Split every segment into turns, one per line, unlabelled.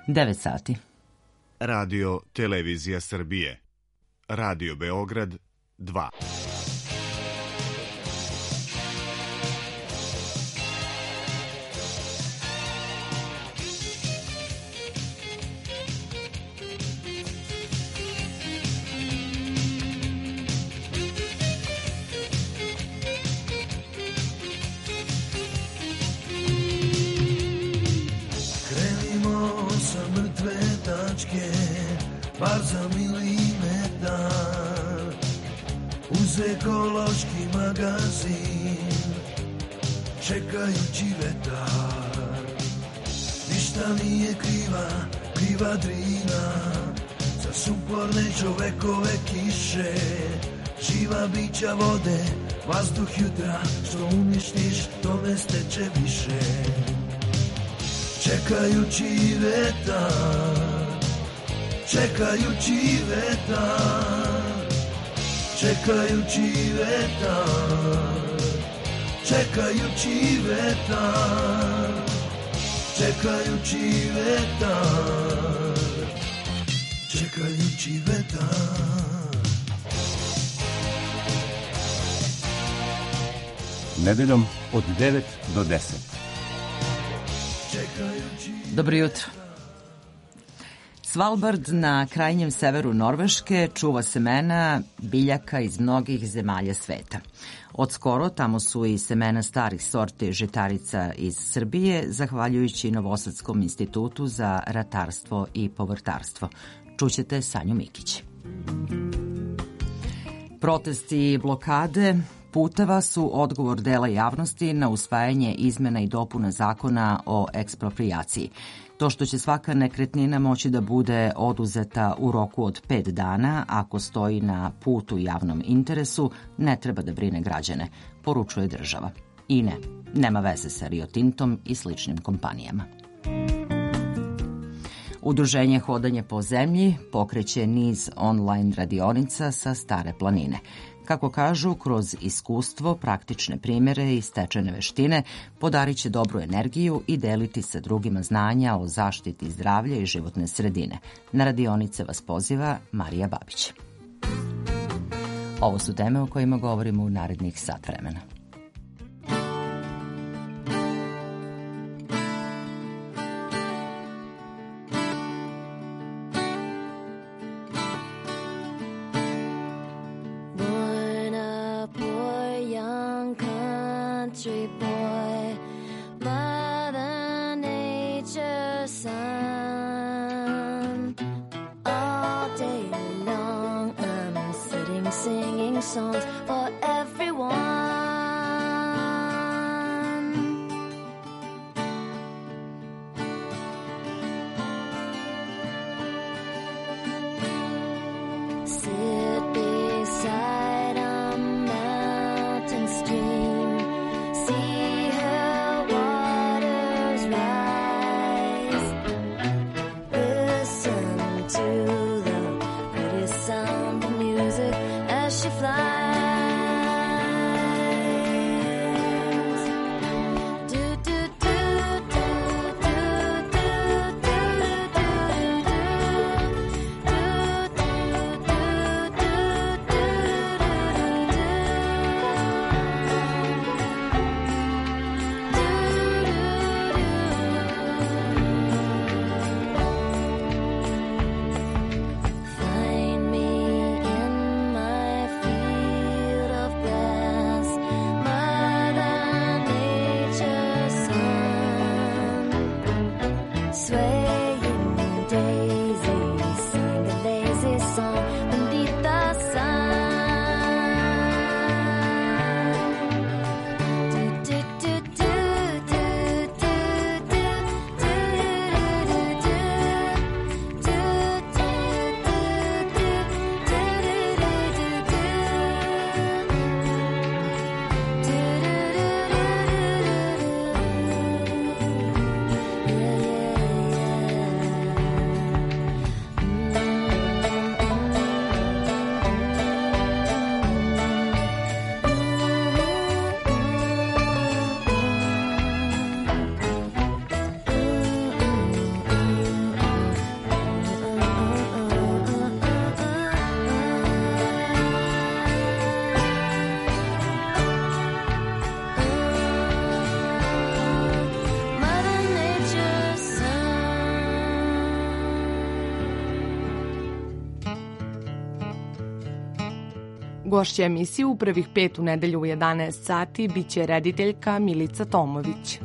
9 sati.
Radio Televizija Srbije. Radio Beograd 2.
Bar za milimetar uz ekološki magazin, čekajući vetar. Ništa nije kriva Drina, za sumporne čovekove kiše, živa bića vode, vazduh jutra, što uništiš, to ne steče više. Čekajući vetar, čekajući vetar, čekajući vetar, čekajući vetar, čekajući vetar, čekajući vetar.
Nedeljom od 9 do 10.
Dobro jutro. Svalbard na krajnjem severu Norveške čuva semena biljaka iz mnogih zemalja sveta. Od skoro tamo su i semena starih sorti žitarica iz Srbije, zahvaljujući Novosadskom institutu za ratarstvo i povrtarstvo. Čućete Sanju Mikić. Protesti i blokade puteva su odgovor dela javnosti na usvajanje izmena i dopuna zakona o eksproprijaciji. To što će svaka nekretnina moći da bude oduzeta u roku od 5 dana ako stoji na putu javnom interesu ne treba da brine građane, poručuje država. I ne, nema veze sa Rio Tintom i sličnim kompanijama. Udruženje Hodanje po zemlji pokreće niz online radionica sa Stare planine. Kako kažu, kroz iskustvo, praktične primjere i stečene veštine podarit će dobru energiju i deliti sa drugima znanja o zaštiti zdravlja i životne sredine. Na radionice vas poziva Marija Babić. Ovo su teme o kojima govorimo u narednih sat vremena.
She flies. Gošća emisije u prvih 5 u nedelju u 11 sati biće rediteljka Milica Tomović.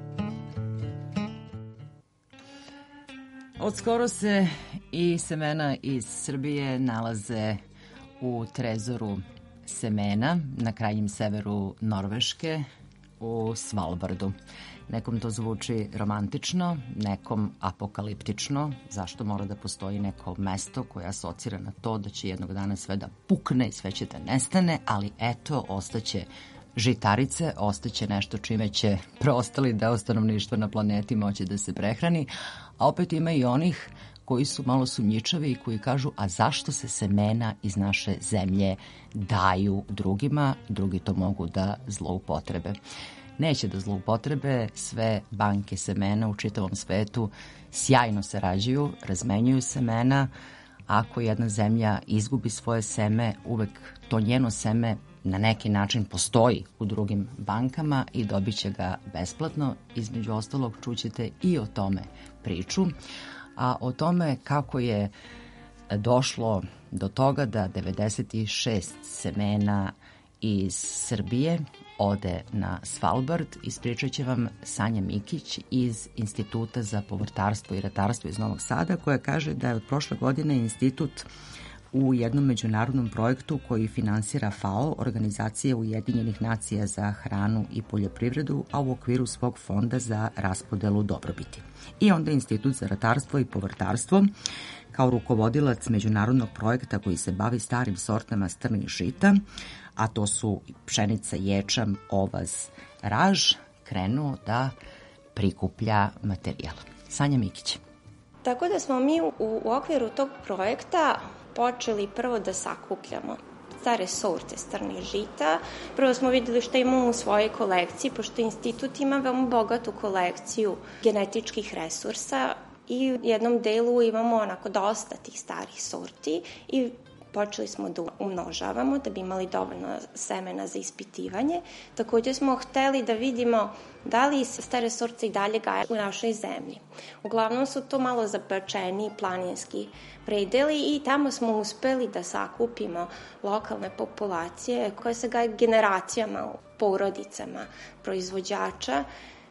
Odskoro se i semena iz Srbije nalaze u trezoru semena na krajnjem severu Norveške u Svalbardu. Nekom to zvuči romantično, nekom apokaliptično. Zašto mora da postoji neko mesto koje asocira na to da će jednog dana sve da pukne i sve će da nestane, ali eto, ostaće žitarice, ostaće nešto čime će preostali deo stanovništva na planeti moći da se prehrani, a opet ima i onih koji su malo sumnjičavi i koji kažu, a zašto se semena iz naše zemlje daju drugima, drugi to mogu da zloupotrebe. Neće da zloupotrebe, sve banke semena u čitavom svetu sjajno sarađuju, razmenjuju semena. Ako jedna zemlja izgubi svoje seme, uvek to njeno seme na neki način postoji u drugim bankama i dobit će ga besplatno. Između ostalog čućete i o tome priču, a o tome kako je došlo do toga da 96 semena iz Srbije ode na Svalbard, ispričat će vam Sanja Mikić iz Instituta za povrtarstvo i ratarstvo iz Novog Sada, koja kaže da je od prošle godine institut u jednom međunarodnom projektu koji finansira FAO, Organizacija Ujedinjenih nacija za hranu i poljoprivredu, a u okviru svog fonda za raspodelu dobrobiti. I onda Institut za ratarstvo i povrtarstvo kao rukovodilac međunarodnog projekta koji se bavi starim sortama strnih žita, a to su pšenica, ječam, ovaz, raž, krenuo da prikuplja materijal. Sanja Mikić.
Tako da smo mi u okviru tog projekta počeli prvo da sakupljamo stare sorte strnih žita. Prvo smo videli šta imamo u svojoj kolekciji, pošto institut ima veoma bogatu kolekciju genetičkih resursa i u jednom delu imamo onako dosta tih starih sorti i počeli smo da umnožavamo da bi imali dovoljno semena za ispitivanje. Takođe smo hteli da vidimo da li se stare sorte i dalje gaje u našoj zemlji. Uglavnom su to malo zapačeni planinski predeli i tamo smo uspeli da sakupimo lokalne populacije koje se gaje generacijama u porodicama proizvođača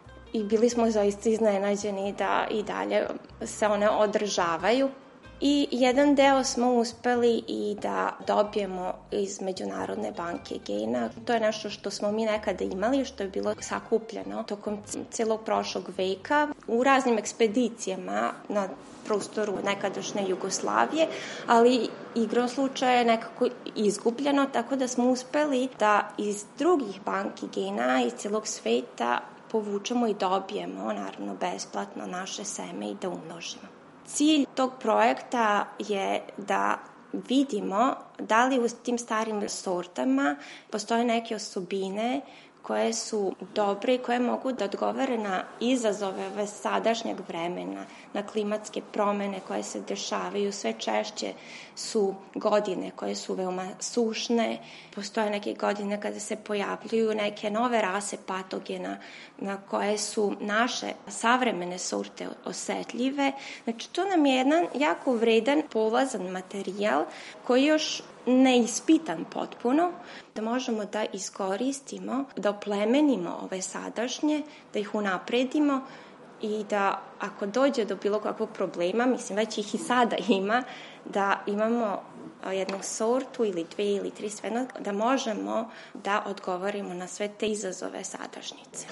i bili smo zaista iznenađeni da i dalje se one održavaju. I jedan deo smo uspeli i da dobijemo iz Međunarodne banke gena. To je nešto što smo mi nekada imali, što je bilo sakupljeno tokom celog prošlog veka u raznim ekspedicijama na prostoru nekadašnje Jugoslavije, ali igrom slučaja je nekako izgubljeno, tako da smo uspeli da iz drugih banki gena iz celog sveta povučemo i dobijemo, naravno besplatno, naše seme i da umnožimo. Cilj tog projekta je da vidimo da li u tim starim sortama postoje neke osobine koje su dobre i koje mogu da odgovore na izazove sadašnjeg vremena, na klimatske promene koje se dešavaju. Sve češće su godine koje su veoma sušne, postoje neke godine kada se pojavljuju neke nove rase patogena na koje su naše savremene sorte osetljive. Znači, to nam je jedan jako vredan polazan materijal koji još neispitan potpuno, da možemo da iskoristimo, da oplemenimo ove sadašnje, da ih unapredimo i da ako dođe do bilo kakvog problema, mislim već ih i sada ima, da imamo jednu sortu ili 2 ili 3 sve, da možemo da odgovorimo na sve te izazove sadašnjice.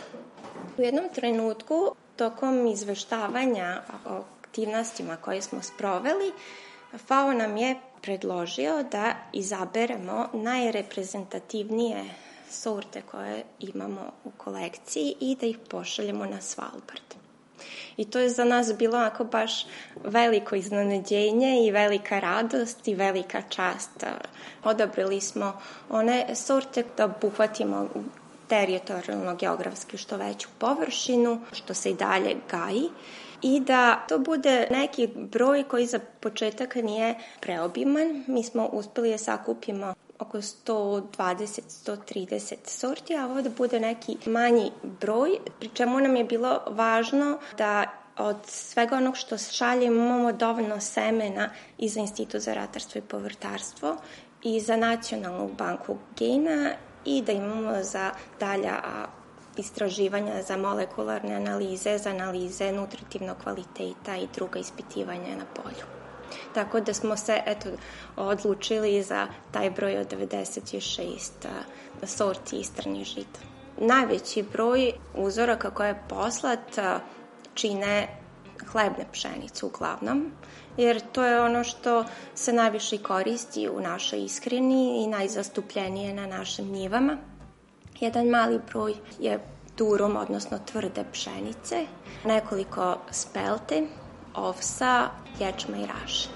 U jednom trenutku, tokom izveštavanja o aktivnostima koje smo sproveli, FAO nam je predložio da izaberemo najreprezentativnije sorte koje imamo u kolekciji i da ih pošaljemo na Svalbard. I to je za nas bilo onako baš veliko iznenađenje i velika radost i velika čast. Odabrali smo one sorte da obuhvatimo teritorijalno geografski što veću površinu, što se i dalje gaji, i da to bude neki broj koji za početak nije preobiman. Mi smo uspeli da sakupimo oko 120-130 sorti, a ovo da bude neki manji broj, pri čemu nam je bilo važno da od svega onog što šaljemo imamo dovoljno semena i za Institut za ratarstvo i povrtarstvo i za Nacionalnu banku gena i da imamo za dalja istraživanja za molekularne analize, za analize nutritivnog kvaliteta i druga ispitivanja na polju. Tako da smo se odlučili za taj broj od 96 sorti istranih žita. Najveći broj uzoraka koje je poslat čine hlebne pšenice uglavnom, jer to je ono što se najviše koristi u našoj ishrani i najzastupljenije na našim njivama. Jedan mali broj je durum, odnosno tvrde pšenice, nekoliko spelte, ovsa, ječma i raže.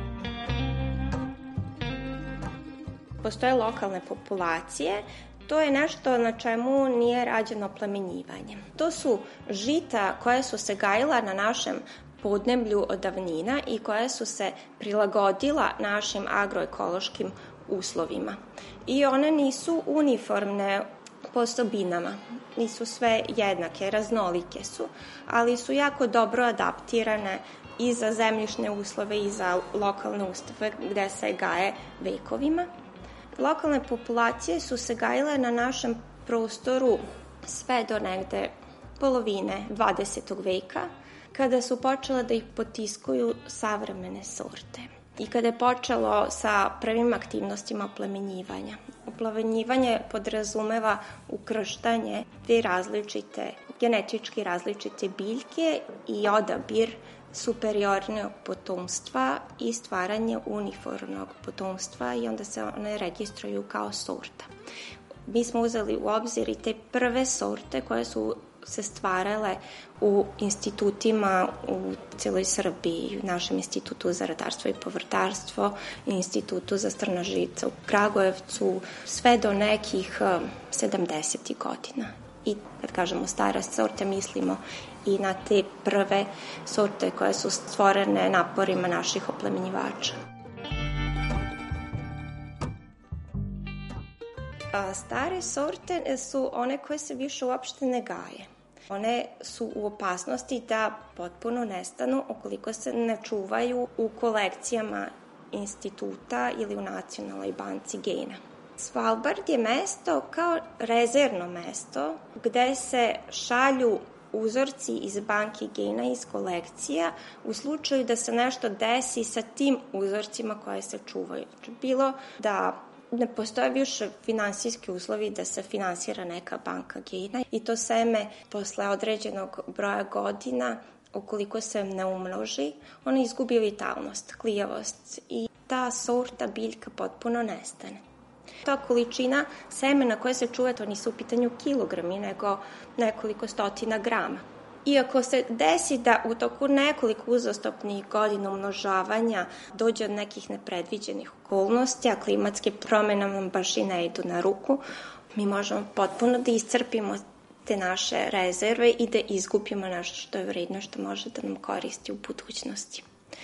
Postoje lokalne populacije. To je nešto na čemu nije rađeno oplemenjivanje. To su žita koja su se gajila na našem podneblju od davnina i koja su se prilagodila našim agroekološkim uslovima. I one nisu uniformne po osobinama, nisu sve jednake, raznolike su, ali su jako dobro adaptirane i za zemljišne uslove i za lokalne uslove gde se gaje vekovima. Lokalne populacije su se gajile na našem prostoru sve do negde polovine 20. veka, kada su počele da ih potiskuju savremene sorte i kada je počelo sa prvim aktivnostima oplemenjivanja. Oplemenjivanje podrazumeva ukrštanje dve različite, genetički različite biljke i odabir superiornog potomstva i stvaranje uniformnog potomstva i onda se one registruju kao sorta. Mi smo uzeli u obzir i te prve sorte koje su se stvarale u institutima u celoj Srbiji, u našem institutu za radarstvo i povrtarstvo, institutu za strna žica u Kragujevcu, sve do nekih 70. godina. I kad kažemo stara sorta, mislimo i na te prve sorte koje su stvorene naporima naših oplemenjivača. Stare sorte su one koje se više uopšte ne gaje. One su u opasnosti da potpuno nestanu ukoliko se ne čuvaju u kolekcijama instituta ili u Nacionalnoj banci gena. Svalbard je mesto kao rezervno mesto gde se šalju uzorci iz banke gena iz kolekcija u slučaju da se nešto desi sa tim uzorcima koje se čuvaju. Bilo da ne postoje više finansijski uslovi da se finansira neka banka gena i to seme posle određenog broja godina, ukoliko se ne umnoži, ona izgubi vitalnost, klijavost i ta sorta biljka potpuno nestane. Ta količina semena koje se čuva, to nisu u pitanju kilogrami, nego nekoliko stotina grama. Iako se desi da u toku nekoliko uzastopnih godina umnožavanja dođe od nekih nepredviđenih okolnosti, a klimatske promjene nam baš i ne idu na ruku, mi možemo potpuno da iscrpimo te naše rezerve i da izgubimo nešto što je vredno, što može da nam koristi u budućnosti.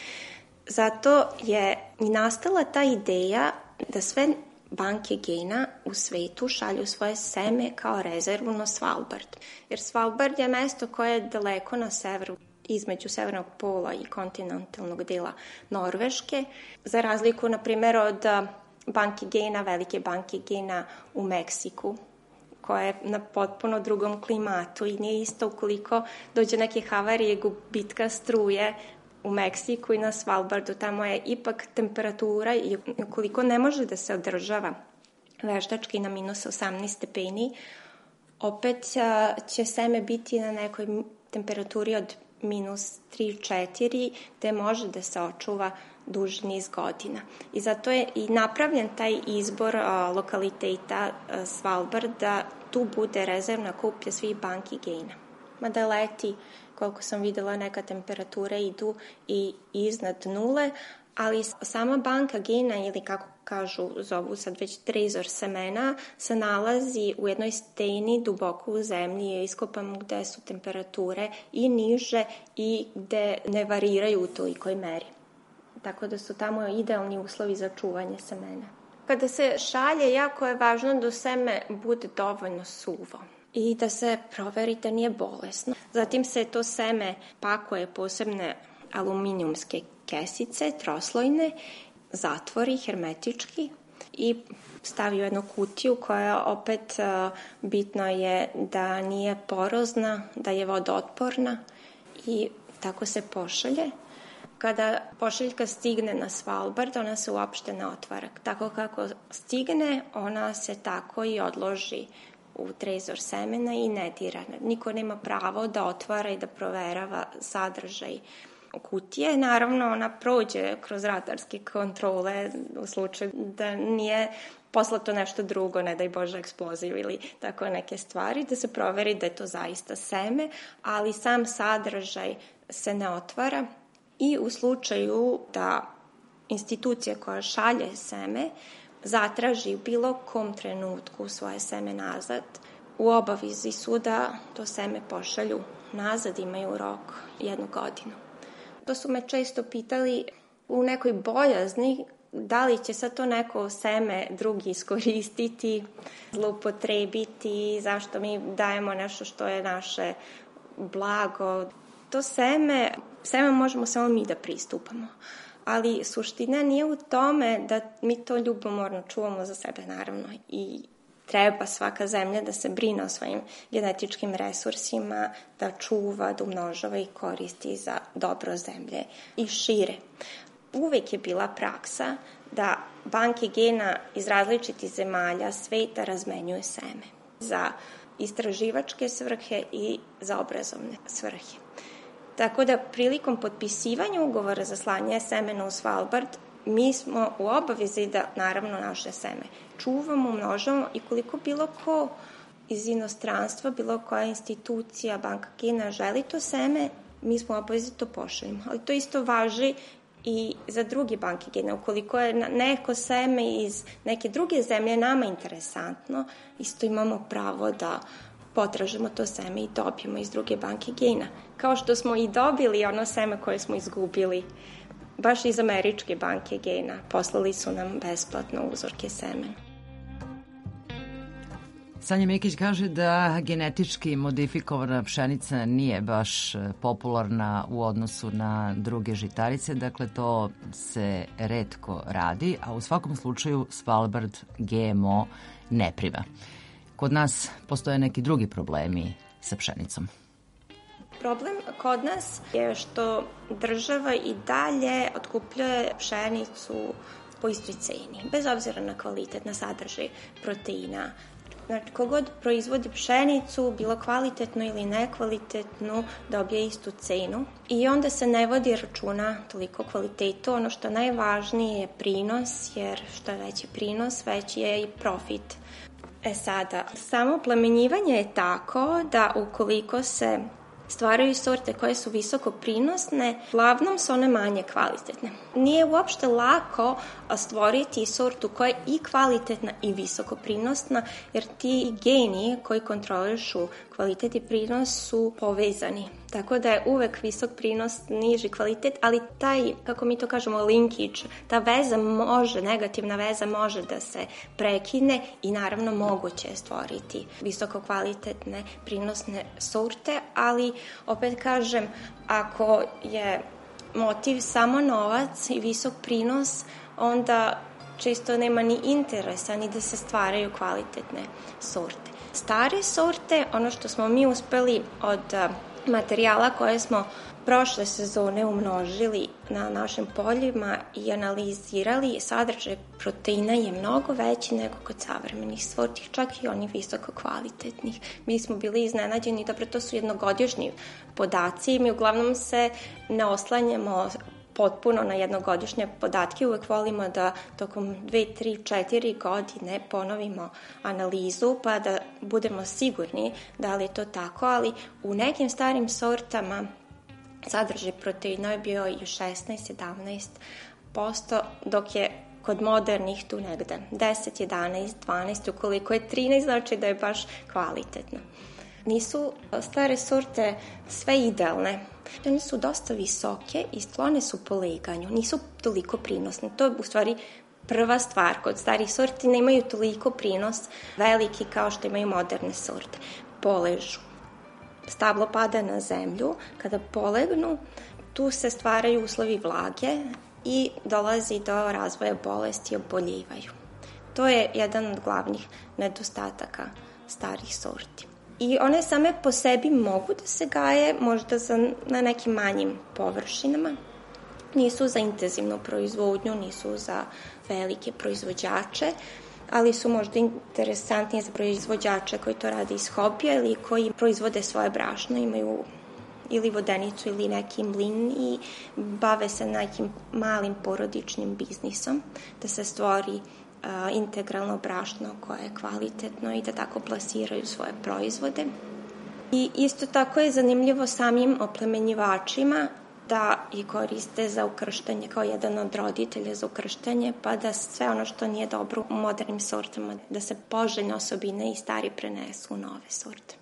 Zato je i nastala ta ideja da sve banke gena u svetu šalju svoje seme kao rezervu na Svalbard. Jer Svalbard je mesto koje je daleko na severu, između severnog pola i kontinentalnog dela Norveške, za razliku, na primjer, od banke gena, velike banke gena u Meksiku, koja je na potpuno drugom klimatu i nije isto ukoliko dođe neke havarije, gubitka struje u Meksiku i na Svalbardu. Tamo je ipak temperatura i ukoliko ne može da se održava veštački na minus 18 stepeni, opet će seme biti na nekoj temperaturi od minus 3-4, gde može da se očuva duži niz godina. I zato je i napravljen taj izbor lokaliteta Svalbard da tu bude rezervna kuplja svih banki gena. Mada leti, koliko sam videla, neka temperature idu i iznad nule, ali sama banka gena, ili kako kažu, zovu sad već trezor semena, se nalazi u jednoj steni duboko u zemlji, je iskopano gde su temperature i niže i gde ne variraju u tolikoj meri. Tako da su tamo idealni uslovi za čuvanje semena. Kada se šalje, jako je važno da seme bude dovoljno suvo i da se proveri da nije bolesno. Zatim se to seme pakuje posebne aluminijumske kesice, troslojne, zatvori hermetički i stavio jednu kutiju koja opet bitno je da nije porozna, da je vodootporna i tako se pošalje. Kada pošiljka stigne na Svalbard, ona se uopšte ne otvara. Tako kako stigne, ona se tako i odloži u trezor semena i ne dira. Niko nema pravo da otvara i da proverava sadržaj kutije. Naravno, ona prođe kroz radarske kontrole u slučaju da nije poslato nešto drugo, ne daj Bože eksploziv ili tako neke stvari, da se proveri da je to zaista seme, ali sam sadržaj se ne otvara i u slučaju da institucija koja šalje seme zatraži u bilo kom trenutku svoje seme nazad, u obavezi su da to seme pošalju nazad, imaju rok 1 godinu. To su me često pitali u nekoj bojazni da li će sad to neko seme drugi iskoristiti, zloupotrebiti, zašto mi dajemo nešto što je naše blago. To seme možemo samo mi da pristupamo. Ali suština nije u tome da mi to ljubomorno čuvamo za sebe, naravno. I treba svaka zemlja da se brine o svojim genetičkim resursima, da čuva, da umnožava i koristi za dobro zemlje i šire. Uvek je bila praksa da banke gena iz različitih zemalja sveta razmenjuju seme za istraživačke svrhe i za obrazovne svrhe. Tako da prilikom potpisivanja ugovora za slanje semena u Svalbard, mi smo u obavezi da naravno naše seme čuvamo, umnožavamo i koliko bilo ko iz inostranstva, bilo koja institucija, banka gena želi to seme, mi smo u obavezi to pošaljimo. Ali to isto važi i za druge banke gena. Ukoliko je neko seme iz neke druge zemlje nama interesantno, isto imamo pravo da potražimo to seme i dobijemo iz druge banke gena. Kao što smo i dobili ono seme koje smo izgubili, baš iz američke banke gena. Poslali su nam besplatno uzorke semena.
Sanja Mikić kaže da genetički modifikovana pšenica nije baš popularna u odnosu na druge žitarice, dakle to se retko radi, a u svakom slučaju Svalbard GMO ne prima. Kod nas postoje neki drugi problemi sa pšenicom.
Problem kod nas je što država i dalje otkupljuje pšenicu po istoj ceni, bez obzira na kvalitet, na sadržaj proteina. Znači, kogod proizvodi pšenicu, bilo kvalitetnu ili nekvalitetnu, dobije istu cenu i onda se ne vodi računa toliko kvalitetu. Ono što najvažnije je prinos, jer što je veći prinos, veći je i profit. Sada, samo plemenjivanje je tako da ukoliko se stvaraju sorte koje su visoko prinosne, uglavnom su one manje kvalitetne. Nije uopšte lako stvoriti sortu koja je i kvalitetna i visoko prinosna, jer ti geni koji kontrolišu kvalitet i prinos su povezani. Tako da je uvek visok prinos, niži kvalitet, ali taj, kako mi to kažemo, linkić, ta veza može, negativna veza može da se prekine i naravno moguće je stvoriti visoko kvalitetne prinosne sorte, ali opet kažem, ako je motiv samo novac i visok prinos, onda često nema ni interesa ni da se stvaraju kvalitetne sorte. Stare sorte, ono što smo mi uspeli od materijala koje smo prošle sezone umnožili na našim poljima i analizirali, sadržaj proteina je mnogo veći nego kod savremenih sorti, čak i onih visoko kvalitetnih. Mi smo bili iznenađeni, dobro, to su jednogodišnji podaci i mi uglavnom se ne oslanjamo potpuno na jednogodišnje podatke. Uvek volimo da tokom 2, 3, 4 godine ponovimo analizu pa da budemo sigurni da li je to tako, ali u nekim starim sortama sadržaj proteina je bio i 16-17%, dok je kod modernih tu negde 10, 11, 12, ukoliko je 13, znači da je baš kvalitetno. Nisu stare sorte sve idealne. One su dosta visoke i sklone su poleganju, nisu toliko prinosne. To je u stvari prva stvar. Kod starih sorti nemaju toliko prinos veliki kao što imaju moderne sorte. Poležu. Stablo pada na zemlju. Kada polegnu, tu se stvaraju uslovi vlage i dolazi do razvoja bolesti i oboljevaju. To je jedan od glavnih nedostataka starih sorti. I one same po sebi mogu da se gaje, možda na nekim manjim površinama. Nisu za intenzivnu proizvodnju, nisu za velike proizvođače, ali su možda interesantnije za proizvođače koji to rade iz hobija ili koji proizvode svoje brašno, imaju ili vodenicu ili neki mlin i bave se nekim malim porodičnim biznisom, da se stvori integralno brašno koje je kvalitetno i da tako plasiraju svoje proizvode. I isto tako je zanimljivo samim oplemenjivačima da ih koriste za ukrštanje kao jedan od roditelja za ukrštanje, pa da sve ono što nije dobro u modernim sortama, da se poželjne osobine i stari prenesu u nove sorte.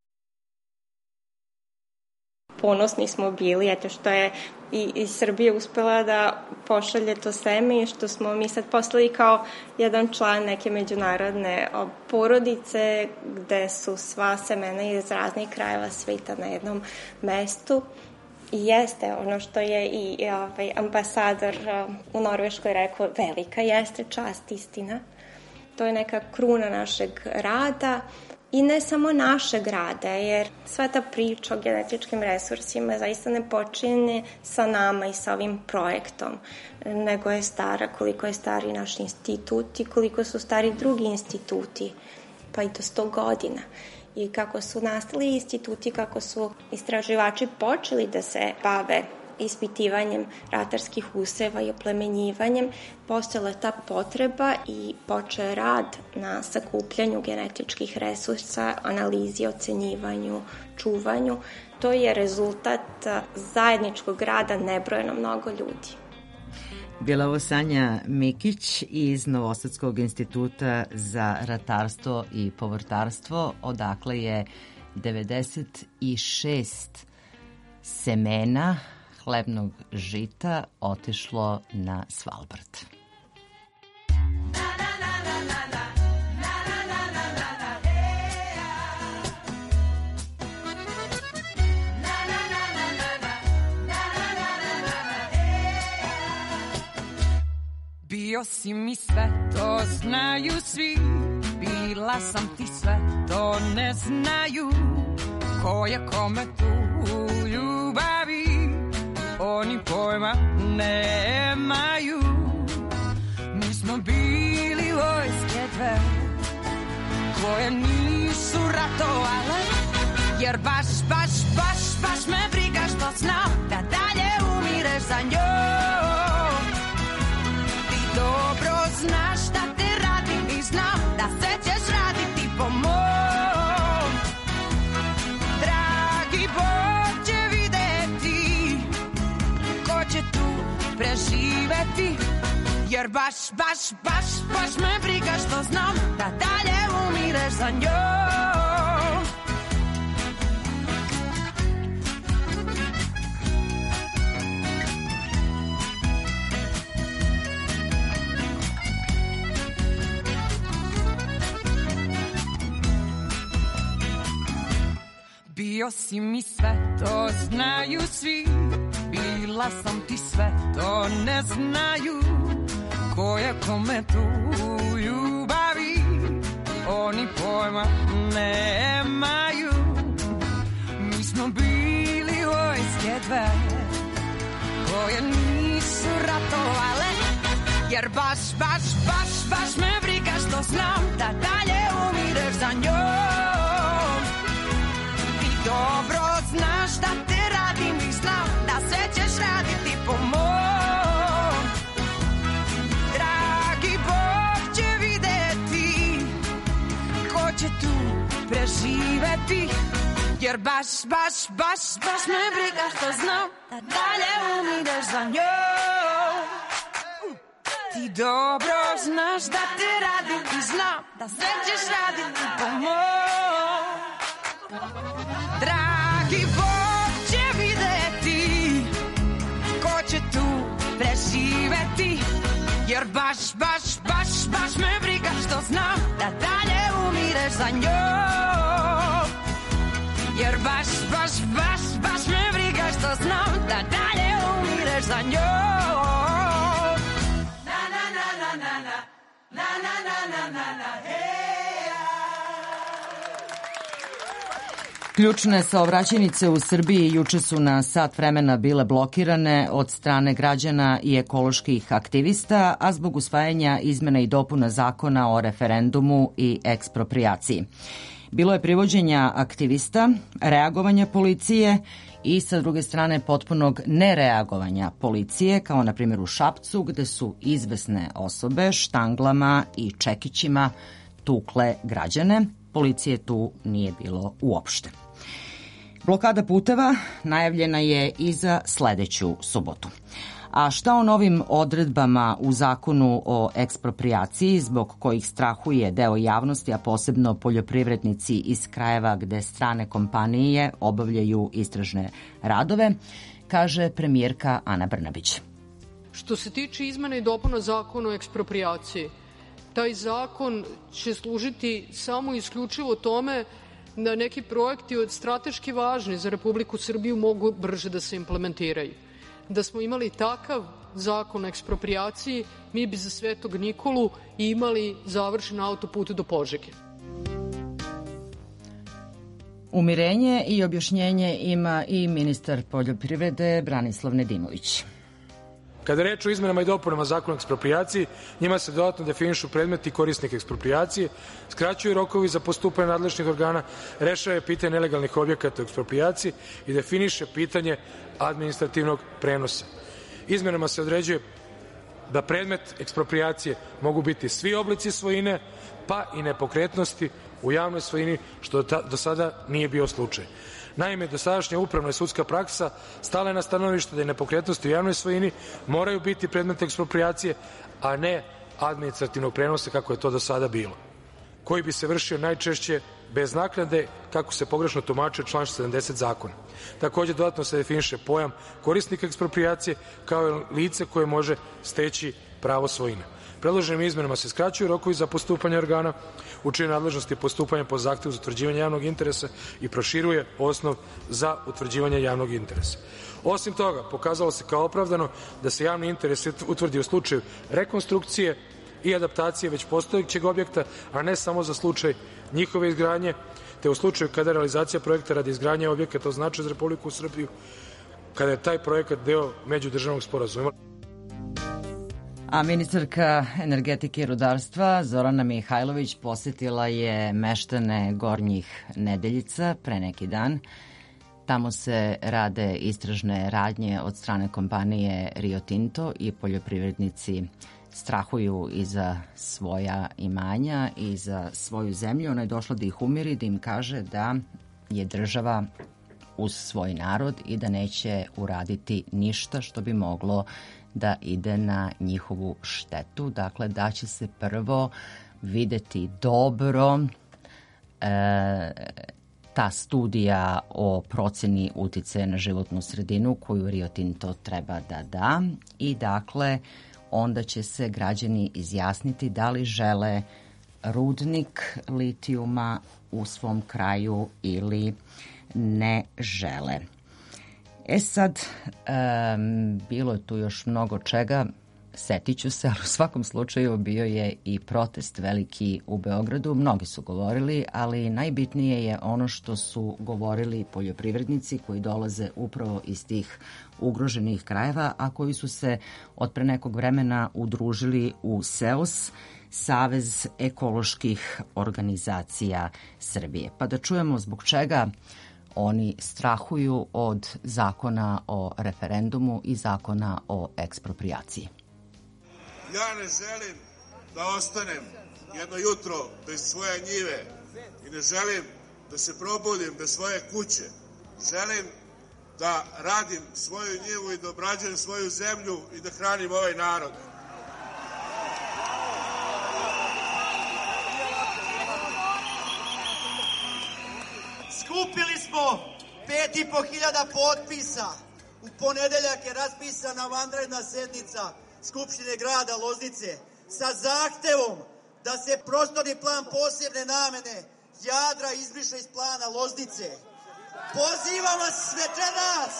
Ponosni smo bili, eto što je i Srbija uspela da pošalje to seme i što smo mi sad poslali kao jedan član neke međunarodne porodice gde su sva semena iz raznih krajeva sveta na jednom mestu. I jeste ono što je i ambasador u Norveškoj rekao, velika jeste čast, istina. To je neka kruna našeg rada. I ne samo našeg rada, jer sva ta priča o genetičkim resursima zaista ne počinje sa nama i sa ovim projektom, nego je stara koliko je stari naš institut i koliko su stari drugi instituti, pa i do 100 godina. I kako su nastali instituti, kako su istraživači počeli da se bave ispitivanjem ratarskih useva i oplemenjivanjem, postojala je ta potreba i počeo je rad na sakupljanju genetičkih resursa, analizi, ocenjivanju, čuvanju. To je rezultat zajedničkog rada nebrojeno mnogo ljudi.
Bila ovo Sanja Mikić iz Novosadskog instituta za ratarstvo i povrtarstvo, odakle je 96 semena hlebnog žita otišlo na Svalbard.
Bio si mi sve, to znaju svi, bila sam ti sve, to ne znaju, ko je kome tu ljubavi, oni pojma nemaju. Mi smo bili vojske dve, koje nisu ratovale, jer baš me briga što znam da dalje umireš za njom. Ti dobro znaš da te radim i znam da se ćeš raditi po mom. Dragi Bog će videti ko će tu preživeti, jer baš me briga što znam da dalje umireš za njom. Bio si mi sve, to znaju svi, bila sam ti sve, to ne znaju, ko je kome tu ljubavi, oni pojma nemaju. Mi smo bili vojske dve, koje nisu ratovale, jer baš me briga što znam da dalje umireš za njom. Dobro znaš da te radim i znam da sve ćeš raditi po mom. Dragi Bog će videti ko će tu preživeti, jer baš me briga što znam da dalje umireš za njom. Ti dobro znaš da te radim i znam da sve ćeš raditi po mom. Dragi Bog će videti ko će tu preživeti, jer baš me briga što znam da dalje umireš za njom. Jer baš me briga što znam da dalje umireš za njom. Na na na na na na na na
Ključne saobraćajnice u Srbiji juče su na sat vremena bile blokirane od strane građana i ekoloških aktivista, a zbog usvajanja izmena i dopuna zakona o referendumu i eksproprijaciji. Bilo je privođenja aktivista, reagovanja policije i sa druge strane potpunog nereagovanja policije, kao na primjer u Šapcu, gde su izvesne osobe štanglama i čekićima tukle građane. Policije tu nije bilo uopšte. Blokada puteva najavljena je i za sledeću subotu. A šta o novim odredbama u zakonu o eksproprijaciji, zbog kojih strahuje deo javnosti, a posebno poljoprivrednici iz krajeva gde strane kompanije obavljaju istražne radove, kaže premijerka Ana Brnabić.
Što se tiče izmena i dopuna zakona o eksproprijaciji, taj zakon će služiti samo isključivo tome da neki projekti od strateški važni za Republiku Srbiju mogu brže da se implementiraju. Da smo imali takav zakon o eksproprijaciji, mi bi za Svetog Nikolu imali završen autoput do Požege.
Umirenje i objašnjenje ima i ministar poljoprivrede Branislav Nedimović.
Kada je reč o izmenama i dopunama zakona o eksproprijaciji, njima se dodatno definišu predmeti i korisnik eksproprijacije, skraćuju rokovi za postupanje nadležnih organa, rešava pitanje nelegalnih objekata u eksproprijaciji i definiše pitanje administrativnog prenosa. Izmenama se određuje da predmet eksproprijacije mogu biti svi oblici svojine, pa i nepokretnosti u javnoj svojini, što do sada nije bio slučaj. Naime, dosadašnja upravna i sudska praksa stala je na stanovište da nepokretnosti u javnoj svojini moraju biti predmet eksproprijacije, a ne administrativnog prenosa kako je to do sada bilo, koji bi se vršio najčešće bez naknade, kako se pogrešno tumačio član 70 zakona. Takođe, dodatno se definiše pojam korisnika eksproprijacije kao i lice koje može steći pravo svojine. Predloženim izmenama se skraćuju rokovi za postupanje organa u čijoj nadležnosti postupanja po zahtevu za utvrđivanje javnog interesa i proširuje osnov za utvrđivanje javnog interesa. Osim toga, pokazalo se kao opravdano da se javni interes utvrdi u slučaju rekonstrukcije i adaptacije već postojećeg objekta, a ne samo za slučaj njihove izgradnje, te u slučaju kada realizacija projekta radi izgradnje objekata od značaja za Republiku Srbiju, kada je taj projekat deo međudržavnog sporazuma.
A ministarka energetike i rudarstva Zorana Mihajlović posetila je meštane Gornjih Nedeljica pre neki dan. Tamo se rade istražne radnje od strane kompanije Rio Tinto i poljoprivrednici strahuju i za svoja imanja i za svoju zemlju. Ona je došla da ih umiri, da im kaže da je država uz svoj narod i da neće uraditi ništa što bi moglo da ide na njihovu štetu. Dakle, da će se prvo videti dobro ta studija o proceni uticaja na životnu sredinu koju Rio Tinto treba da da i dakle onda će se građani izjasniti da li žele rudnik litijuma u svom kraju ili ne žele. Sad, bilo je tu još mnogo čega, setit ću se, ali u svakom slučaju bio je i protest veliki u Beogradu. Mnogi su govorili, ali najbitnije je ono što su govorili poljoprivrednici koji dolaze upravo iz tih ugroženih krajeva, a koji su se od pre nekog vremena udružili u SEOS, Savez ekoloških organizacija Srbije. Pa da čujemo zbog čega oni strahuju od zakona o referendumu i zakona o eksproprijaciji.
Ja ne želim da ostanem jedno jutro bez svoje njive i ne želim da se probudim bez svoje kuće. Želim da radim svoju njivu i da obrađujem svoju zemlju i da hranim ovaj narod.
Skupili smo 5.500 potpisa. U ponedeljak je raspisana vanredna sednica Skupštine grada Loznice sa zahtevom da se prostorni plan posebne namene Jadra izbriše iz plana Loznice. Pozivam vas večeras,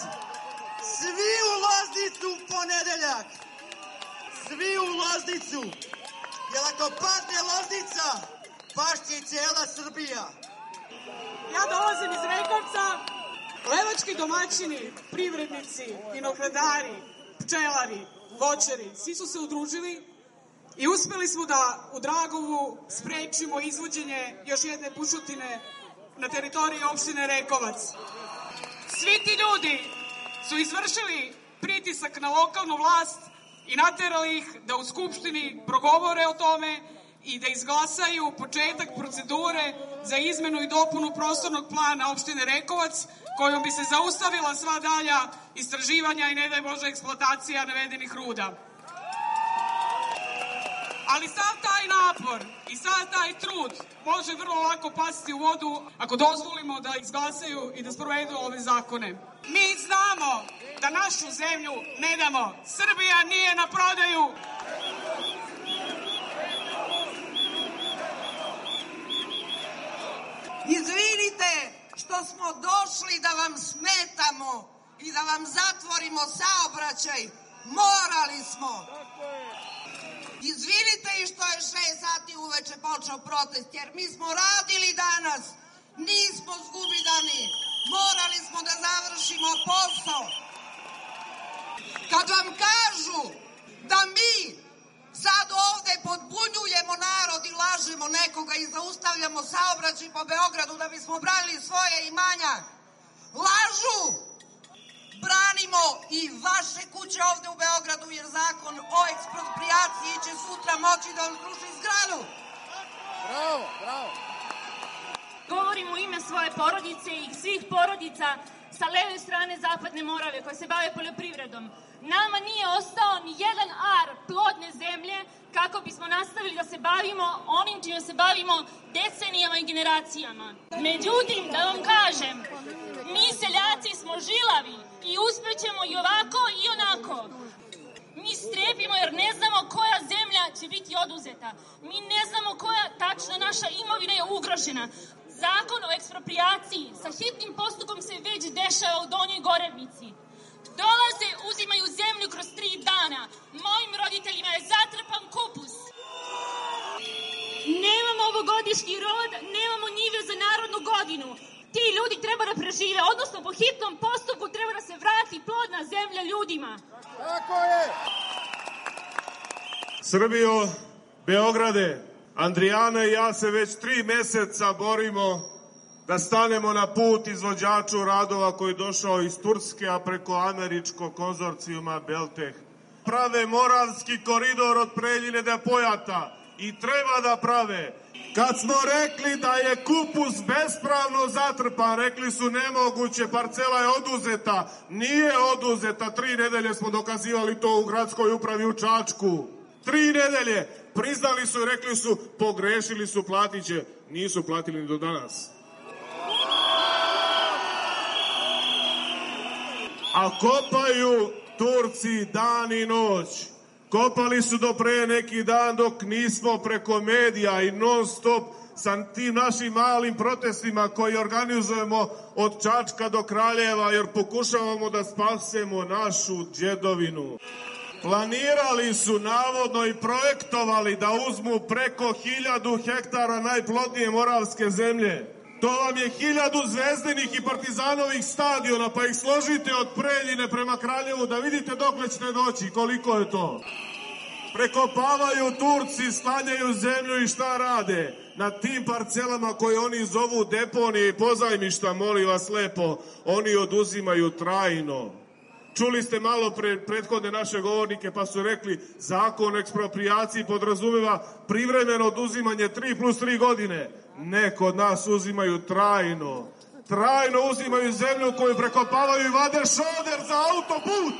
svi u Loznicu u ponedeljak, svi u Loznicu jer ako padne Loznica, pašće i cijela Srbija.
Ja dolazim iz Rekovca, levački domaćini, privrednici, vinogradari, pčelari, voćari, svi su se udružili i uspeli smo da u Dragovu sprečimo izvođenje još jedne bušotine na teritoriji opštine Rekovac. Svi ti ljudi su izvršili pritisak na lokalnu vlast i naterali ih da u Skupštini progovore o tome i da izglasaju početak procedure za izmenu i dopunu prostornog plana opštine Rekovac, kojom bi se zaustavila sva dalja istraživanja i ne daj Bože eksploatacija navedenih ruda. Ali sav taj napor i sav taj trud može vrlo lako pasti u vodu ako dozvolimo da izglasaju i da sprovedu ove zakone. Mi znamo da našu zemlju ne damo. Srbija nije na prodaju.
Izvinite što smo došli da vam smetamo i da vam zatvorimo saobraćaj. Morali smo. Izvinite i što je 6 sati uveče počeo protest, jer mi smo radili danas. Nismo zgubidani. Morali smo da završimo posao. Kad vam kažu da mi sad ovde podbunjujemo narod i lažemo nekoga i zaustavljamo saobraćaj po Beogradu da bismo branili svoje imanja, lažu! Branimo i vaše kuće ovde u Beogradu, jer zakon o eksproprijaciji će sutra moći da vam sruši zgradu.
Bravo, bravo. Govorim u ime svoje porodice i svih porodica sa leve strane Zapadne Morave koje se bave poljoprivredom. Nama nije ostao ni jedan ar plodne zemlje kako bismo nastavili da se bavimo onim čime se bavimo decenijama i generacijama. Međutim, da vam kažem, mi seljaci smo žilavi i uspećemo i ovako i onako. Mi strepimo jer ne znamo koja zemlja će biti oduzeta. Mi ne znamo koja tačno naša imovina je ugrožena. Zakon o eksproprijaciji sa hitnim postupkom se već dešava u Donjoj Gorevnici. Dolaze, uzimaju zemlju kroz 3 dana. Mojim roditeljima je zatrpan kupus. Nemamo ovogodišnji rod, nemamo njive za narodnu godinu. Ti ljudi treba da prežive, odnosno po hitnom postupku treba da se vrati plodna zemlja ljudima.
Tako je! Srbijo, Beograde, Andrijana i ja se već 3 meseca borimo da stanemo na put izvođaču radova koji je došao iz Turske, a preko američkog konzorcijuma Belteh. Prave Moravski koridor od Preljine do Pojata i treba da prave. Kad smo rekli da je kupus bespravno zatrpan, rekli su nemoguće, parcela je oduzeta. Nije oduzeta, 3 nedelje smo dokazivali to u gradskoj upravi u Čačku. 3 nedelje, priznali su i rekli su pogrešili su, platit će. Nisu platili ni do danas. A kopaju Turci dan i noć. Kopali su do pre neki dan dok nismo preko medija i non stop sa tim našim malim protestima koji organizujemo od Čačka do Kraljeva jer pokušavamo da spasemo našu djedovinu. Planirali su navodno i projektovali da uzmu preko 1000 hektara najplodnije moravske zemlje. To vam je 1000 Zvezdinih i Partizanovih stadiona, pa ih složite od Preljine prema Kraljevu da vidite dokle ćete doći, koliko je to. Prekopavaju Turci, sklanjaju zemlju i šta rade? Na tim parcelama koje oni zovu deponije i pozajmišta, molim vas lepo, oni oduzimaju trajno. Čuli ste malo prethodne naše govornike pa su rekli zakon o eksproprijaciji podrazumeva privremeno oduzimanje 3+3 godine. Ne, kod nas uzimaju trajno. Trajno uzimaju zemlju koju prekopavaju i vade šoder za autoput.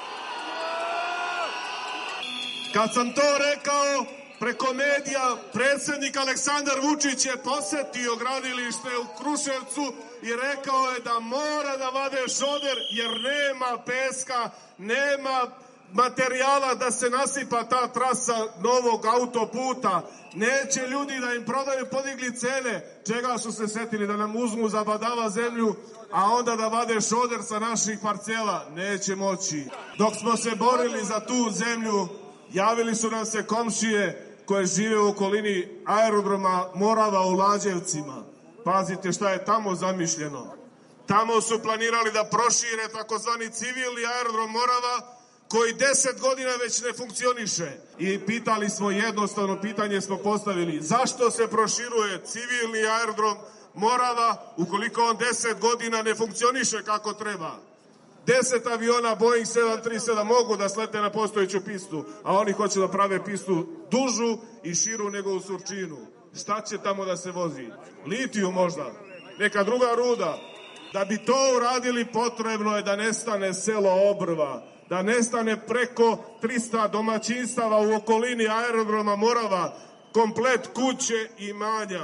Kad sam to rekao, preko medija predsjednik Aleksandar Vučić je posetio gradilište u Kruševcu i rekao je da mora da vade šoder jer nema peska, nema materijala da se nasipa ta trasa novog autoputa. Neće ljudi da im prodaju, podigli cene. Čega su se setili? Da nam uzmu za badava zemlju, a onda da vade šoder sa naših parcela? Neće moći. Dok smo se borili za tu zemlju, javili su nam se komšije koje žive u okolini aerodroma Morava u Lađevcima. Pazite šta je tamo zamišljeno. Tamo su planirali da prošire takozvani civilni aerodrom Morava, koji 10 godina već ne funkcioniše. I pitali smo, jednostavno pitanje smo postavili, zašto se proširuje civilni aerodrom Morava ukoliko on 10 godina ne funkcioniše kako treba? 10 aviona Boeing 737 mogu da slete na postojeću pistu, a oni hoće da prave pistu dužu i širu nego u Surčinu. Šta će tamo da se vozi? Litiju možda? Neka druga ruda? Da bi to uradili potrebno je da nestane selo Obrva, da nestane preko 300 domaćinstava u okolini aerodroma Morava, komplet kuće i imanja.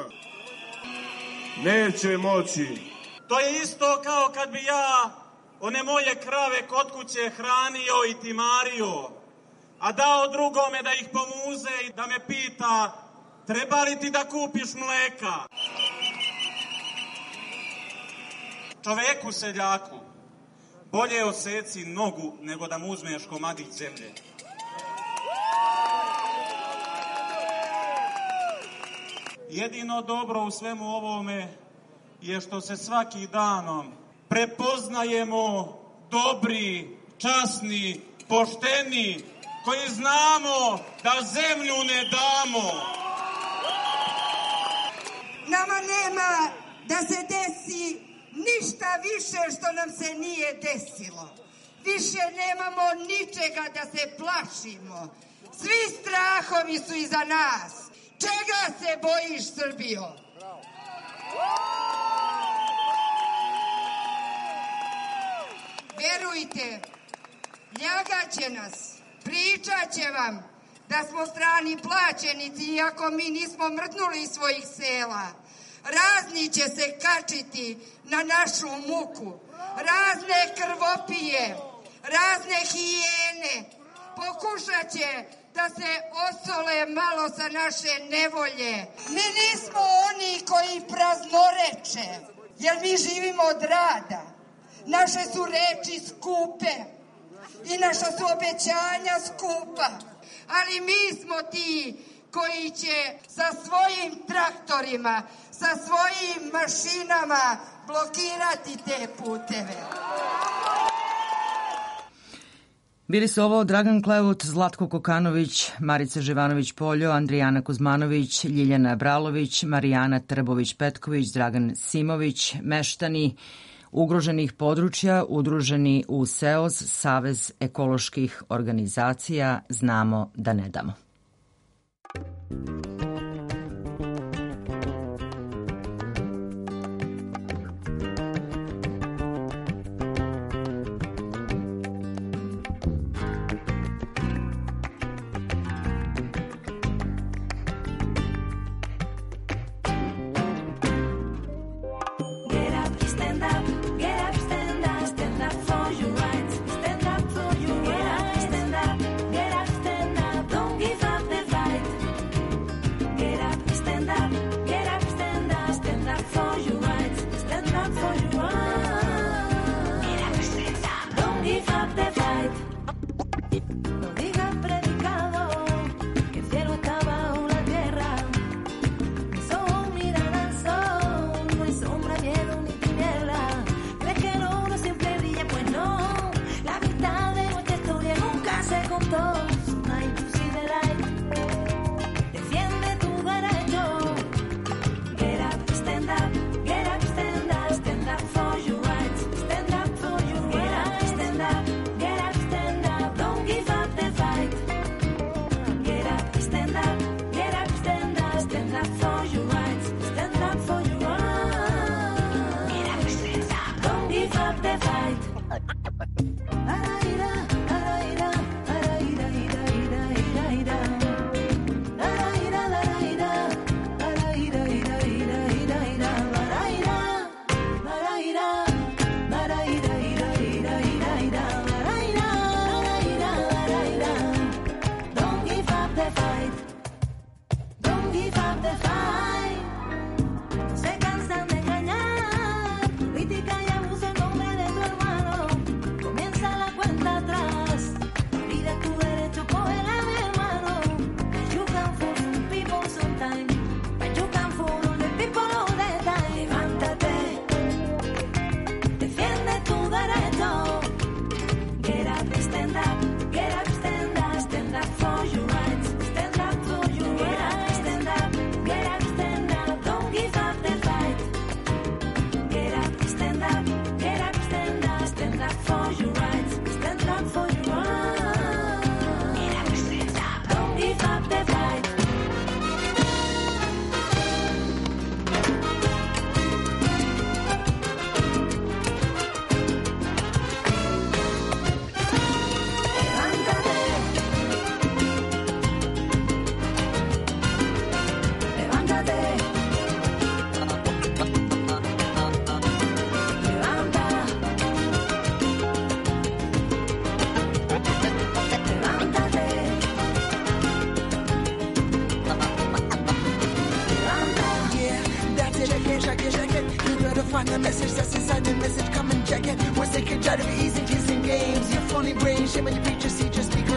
Neće moći.
To je isto kao kad bi ja one moje krave kod kuće hranio i timario, a dao drugome da ih pomuze i da me pita treba li ti da kupiš mleka. Čoveku seljaku bolje oseci nogu nego da mu uzmeš komadić zemlje. Jedino dobro u svemu ovome je što se svaki danom prepoznajemo dobri, časni, pošteni, koji znamo da zemlju ne damo.
Nama nema da se desi ništa više što nam se nije desilo. Više nemamo ničega da se plašimo. Svi strahovi su iza nas. Čega se bojiš, Srbijo? Verujte, ljagaće nas, pričat će vam da smo strani plaćenici, iako mi nismo mrdnuli iz svojih sela. Razni će se kačiti na našu muku, razne krvopije, razne hijene, pokušat će da se osole malo sa naše nevolje. Mi nismo oni koji praznoreče, jer mi živimo od rada. Naše su reči skupe i naša su obećanja skupa, ali mi smo ti koji će sa svojim traktorima, sa svojim mašinama blokirati te puteve.
Bili su ovo Dragan Klevut, Zlatko Kokanović, Marica Živanović-Poljo, Andrijana Kuzmanović, Ljiljana Bralović, Marijana Trbović-Petković, Dragan Simović, meštani ugroženih područja udruženi u SEOS, Savez ekoloških organizacija Znamo da ne damo.
Don't give up.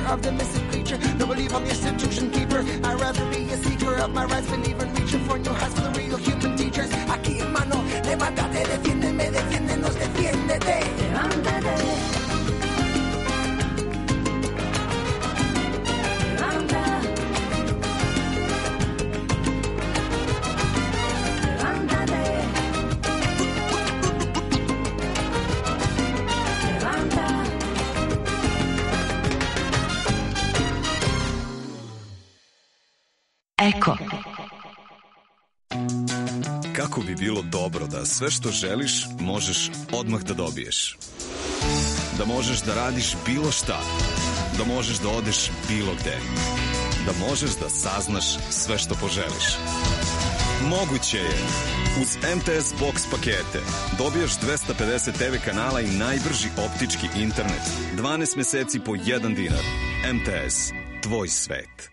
of the missing creature. No believe I'm the institution keeper. I'd rather be a seeker of my rights, believe in reaching for new heights for the real human teachers. Aquí, hermano, levántate, defiéndeme, defiéndenos, defiéndete. Levántate.
Eko.
Kako bi bilo dobro da sve što želiš možeš odmah da dobiješ. Da možeš da radiš bilo šta. Da možeš da odeš bilo gde. Da možeš da saznaš sve što poželiš. Moguće je. Uz MTS Box pakete dobiješ 250 TV kanala i najbrži optički internet. 12 meseci po 1 dinar. MTS. Tvoj svet.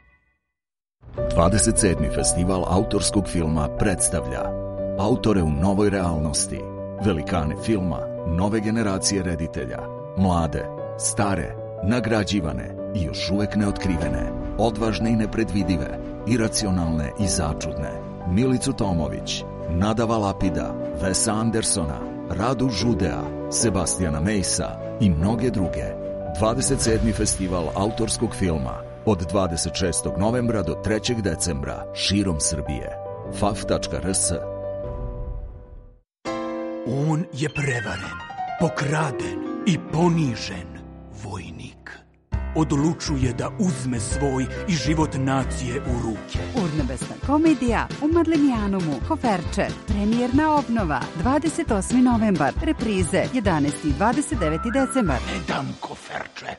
27. festival autorskog filma predstavlja autore u novoj realnosti, velikane filma, nove generacije reditelja, mlade, stare, nagrađivane i još uvek neotkrivene, odvažne i nepredvidive, iracionalne i začudne. Milicu Tomović, Nadava Lapida, Wesa Andersona, Radu Žudea, Sebastijana Mejsa i mnoge druge. 27. festival autorskog filma od 26. novembra do 3. decembra širom Srbije. faf.rs.
On je prevaren, pokraden i ponižen vojnik. Odlučuje da uzme svoj i život nacije u ruke.
Urnebesna komedija u Marlenijanumu, Koferče, premijerna obnova, 28. novembar, reprize 11. i 29. decembar.
Ne dam Koferče.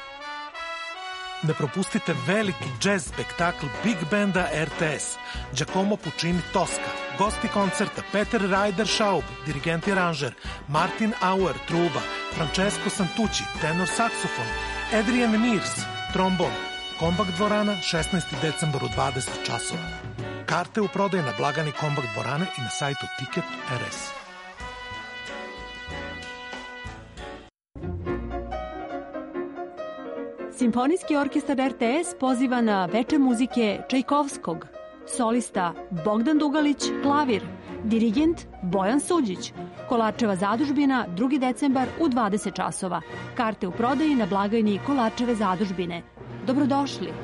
Ne propustite veliki džez spektakl Big Banda RTS, Giacomo Puccini Tosca, gosti koncerta Peter Ryder Schaub, dirigent i aranžer, Martin Auer, truba, Francesco Santucci, tenor saksofon, Adrian Mears, trombon, Kombakt dvorana, 16. decembar u 20 časova. Karte u prodaju na blagani Kombakt dvorane i na sajtu Ticket.rs.
Simfonijski orkestar RTS poziva na veče muzike Čajkovskog. Solista Bogdan Dugalić, klavir. Dirigent Bojan Suđić. Kolarčeva zadužbina, 2. decembar u 20 časova. Karte u prodaji na blagajni Kolarčeve zadužbine. Dobrodošli!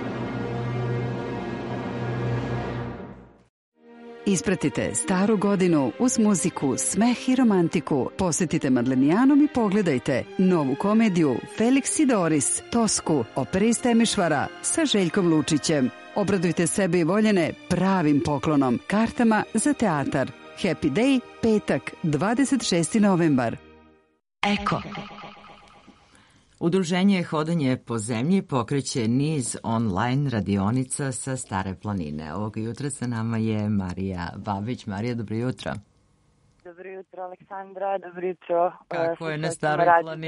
Ispratite staru godinu uz muziku, smeh i romantiku. Posetite Madlenijanom i pogledajte novu komediju Felix i Doris, Tosku, opere iz Temišvara sa Željkom Lučićem. Obradujte sebe i voljene pravim poklonom, kartama za teatar. Happy Day, petak, 26. novembar.
Eko.
Udruženje Hodanje po zemlji pokreće niz online radionica sa Stare planine. Ovog jutra sa nama je Marija Babić. Marija, dobro jutro.
Dobro jutro, Aleksandra. Dobro jutro.
Kako je na Staroj planini?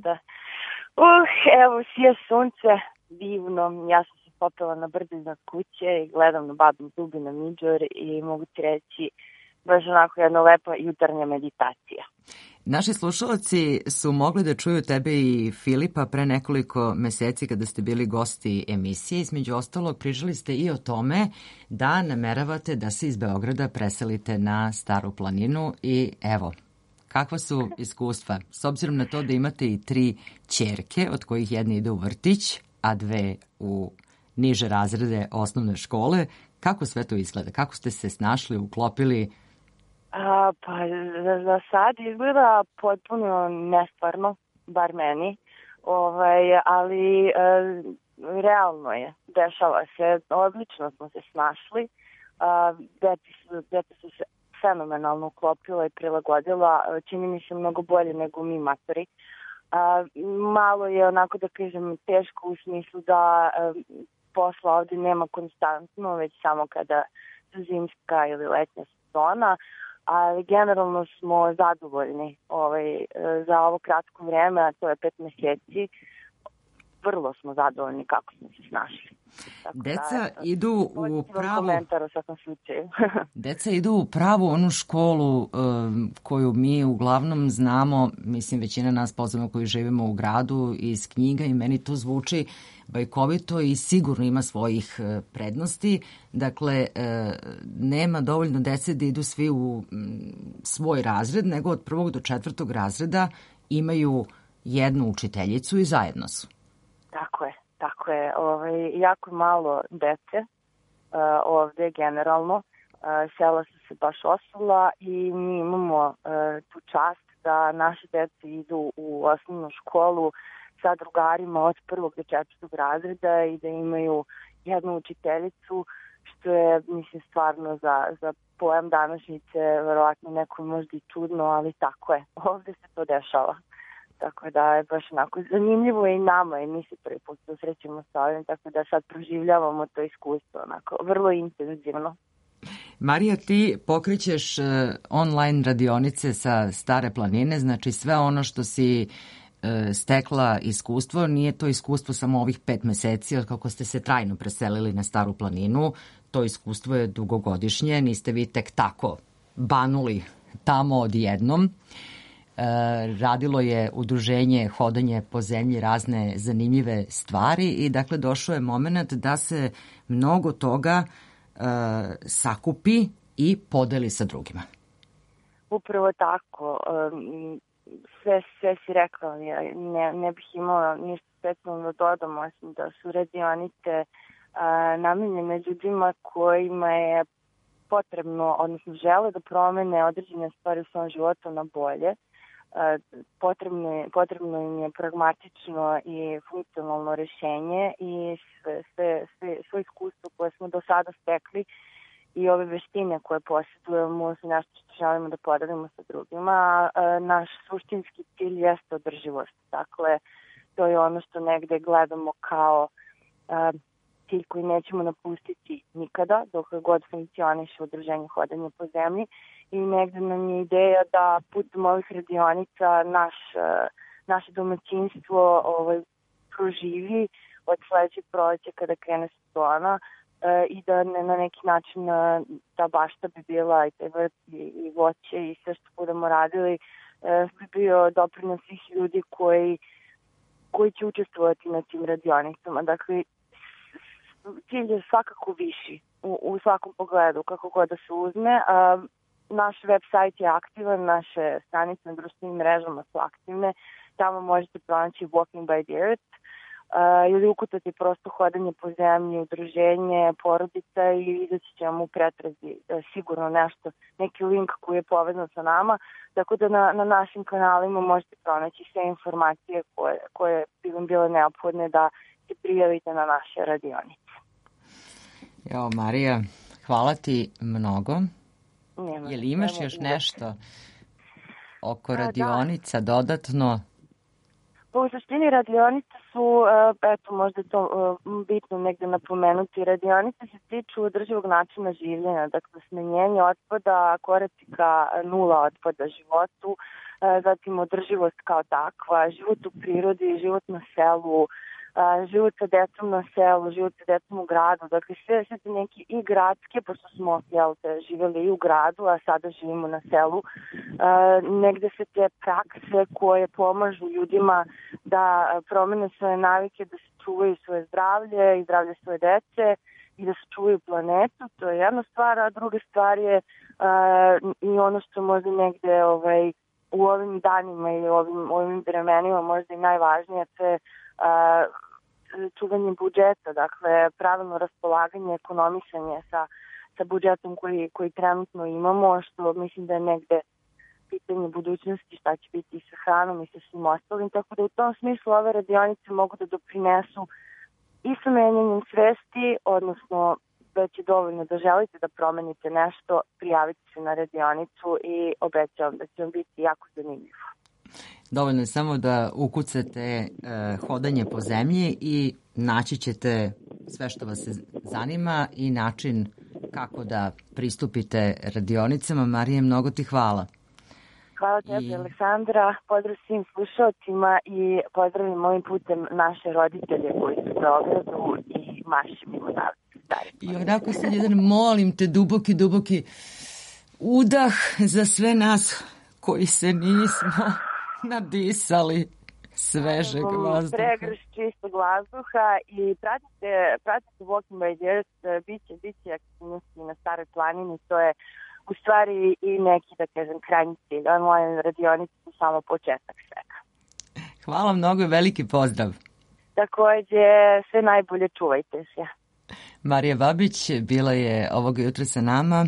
Evo, sije sunce, divno. Ja sam se popela na brdu iznad kuće i gledam na Babin Zub i na Midžor i mogu ti reći baš onako jedna lepa jutarnja meditacija.
Naši slušalci su mogli da čuju tebe i Filipa pre nekoliko meseci kada ste bili gosti emisije. Između ostalog, pričali ste i o tome da nameravate da se iz Beograda preselite na Staru planinu i evo, kakva su iskustva? S obzirom na to da imate i 3 ćerke, od kojih jedna ide u vrtić, a 2 u niže razrede osnovne škole, kako sve to izgleda? Kako ste se snašli, uklopili?
Pa za sad izgleda potpuno nestvarno, bar meni, ali realno je, dešava se, odlično smo se snašli, dete su se fenomenalno uklopila i prilagodila, čini mi se mnogo bolje nego mi matori. Malo je onako da kažem teško u smislu da posla ovdje nema konstantno, već samo kada su zimska ili letnja sezona, ali generalno smo zadovoljni za ovo kratko vreme, a to je 5 meseci. vrlo smo zadovoljni kako smo se snašli.
Deca idu u pravu...
Deca
idu u pravu onu školu koju mi uglavnom znamo, mislim većina nas posebno koji živimo u gradu, iz knjiga, i meni to zvuči bajkovito i sigurno ima svojih prednosti. Dakle, nema dovoljno dece da idu svi u svoj razred, nego od 1. do 4. razreda imaju jednu učiteljicu i zajedno su.
Tako je. Jako malo dece ovde generalno. Sela su se baš osula i mi imamo tu čast da naše dece idu u osnovnu školu sa drugarima od 1. do 4. razreda i da imaju jednu učiteljicu, što je, mislim, stvarno za pojam današnjice verovatno neko možda i čudno, ali tako je. Ovde se to dešava. Tako da je baš onako zanimljivo i nama, i mi se prvi put susrećemo sa ovim, tako da sad proživljavamo to iskustvo, onako, vrlo intenzivno.
Marija, ti pokrećeš online radionice sa Stare planine, znači sve ono što si stekla iskustvo, nije to iskustvo samo ovih 5 meseci od kako ste se trajno preselili na Staru planinu, to iskustvo je dugogodišnje, niste vi tek tako banuli tamo odjednom. Radilo je udruženje Hodanje po zemlji, razne zanimljive stvari i dakle došao je moment da se mnogo toga sakupi i podeli sa drugima.
Upravo tako. Sve si rekla, ne bih imala ništa specijalno da dodam, osim da su radionice namenjene ljudima kojima je potrebno, odnosno žele da promene određene stvari u svom životu na bolje. Potrebno im je pragmatično i funkcionalno rešenje i sve iskustvo koje smo do sada stekli i ove veštine koje posjedujemo su nešto što želimo da podelimo sa drugima. Naš suštinski cilj jeste održivost. Dakle, to je ono što negde gledamo kao cilj koji nećemo napustiti nikada, dok god funkcioniše udruženje Hodanje po zemlji. I negde nam je ideja da putem ovih radionica naše domaćinstvo proživi od sledećeg proleća kada krene sezona i da na neki način ta bašta bi bila i taj vrt i voće i sve što budemo radili bi bio doprinos svih ljudi koji će učestvovati na tim radionicama. Dakle, cilj je svakako viši u svakom pogledu, kako god da se uzme. Naš web sajt je aktivan, naše stranice na društvenim mrežama su aktivne. Tamo možete pronaći Walking by the Earth ili ukucati prosto Hodanje po zemlji, udruženje, porodica i vidjet ćemo u pretrazi sigurno nešto, neki link koji je povezan sa nama. Tako da na našim kanalima možete pronaći sve informacije koje bi vam bile neophodne da se prijavite na naše radionice.
Evo, Marija, hvala ti mnogo. Je li imaš još nešto oko radionica dodatno?
U suštini radionice su, možda je to bitno negde napomenuti, radionice se tiču održivog načina življenja, dakle smanjenje otpada, koraci ka 0 otpada životu, zatim održivost kao takva, život u prirodi, život na selu, život sa decom na selu, život sa decom u gradu, dakle sve te neke i gradske, pošto smo živjeli i u gradu, a sada živimo na selu, negde se te prakse koje pomažu ljudima da promene svoje navike, da se čuvaju svoje zdravlje i zdravlje svoje dece i da se čuvaju planetu, to je jedna stvar, a druga stvar je i ono što možda negde u ovim danima i ovim vremenima možda i najvažnije, to je čuvanje budžeta, dakle pravilno raspolaganje, ekonomisanje sa budžetom koji trenutno imamo, što mislim da je negde pitanje budućnosti, šta će biti sa hranom i sa svim ostalim, tako da u tom smislu ove radionice mogu da doprinesu i sa menjanjem svesti, odnosno već je dovoljno da želite da promenite nešto, prijavite se na radionicu i obećavam da će vam biti jako zanimljivo.
Dovoljno je samo da ukucate Hodanje po zemlji i naći ćete sve što vas zanima i način kako da pristupite radionicama. Marije, mnogo ti hvala.
Hvala tebi, Aleksandra. Pozdrav svim slušalcima i pozdravim ovim putem naše roditelje koji su u Beogradu i mašim im odavde.
I onako sad jedan, molim te, duboki udah za sve nas koji se nismo nadisali svežeg vazduha.
Pregrš čistog vazduha i pratite Walking by the Earth, biće aktivnosti na Staroj planini, to je u stvari i neki, da kažem, krajnji cilj. Online radionice su samo početak svega.
Hvala mnogo i veliki pozdrav.
Takođe, sve najbolje, čuvajte se.
Marija Babić bila je ovoga jutra sa nama.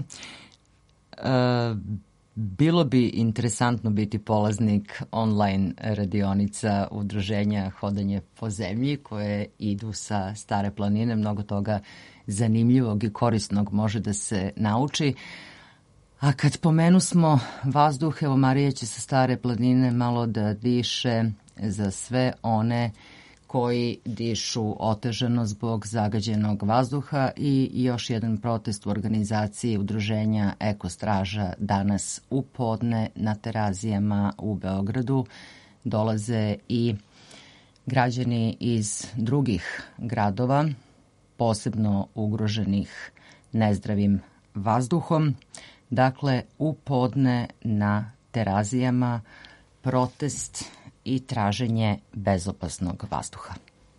Bilo bi interesantno biti polaznik online radionica udruženja Hodanje po zemlji koje idu sa Stare planine. Mnogo toga zanimljivog i korisnog može da se nauči. A kad pomenu smo vazduh, evo Marija će sa Stare planine malo da diše za sve one koji dišu otežano zbog zagađenog vazduha i još jedan protest u organizaciji udruženja Eko Straža danas u podne na Terazijama u Beogradu. Dolaze i građani iz drugih gradova, posebno ugroženih nezdravim vazduhom. Dakle, u podne na Terazijama protest i traženje bezopasnog vazduha.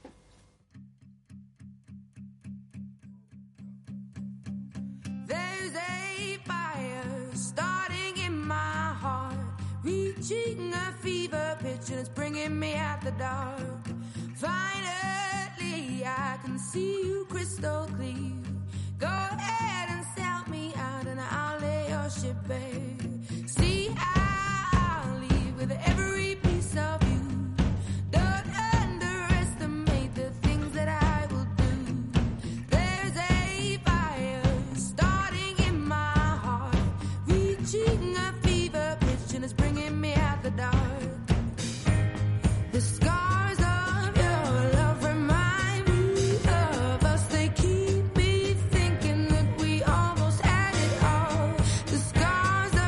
There's a fire starting in my heart, reaching a fever pitch and it's bringing me out the dark. Finally, I can see you crystal clear. Go ahead and sell me out and I'll lay your ship bare. See, I'll leave with every piece of you. Don't underestimate the things that I will do. There's a fire starting in my heart, reaching a fever pitch and it's bringing me out the dark. The scars of your love remind me of us. They keep me thinking that we almost had it all. The scars